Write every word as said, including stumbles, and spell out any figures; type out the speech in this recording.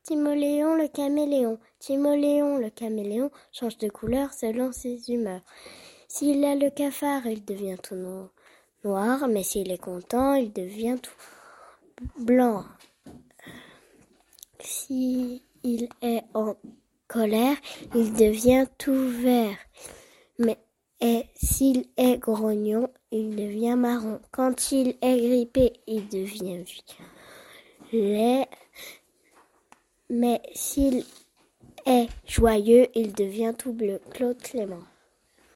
Timoléon le caméléon. Timoléon le caméléon change de couleur selon ses humeurs. S'il a le cafard, il devient tout no- noir, mais s'il est content, il devient tout blanc. S'il est en colère, il devient tout vert. Mais et s'il est grognon, il devient marron. Quand il est grippé, il devient violet. Mais s'il est joyeux, il devient tout bleu. Claude Clément.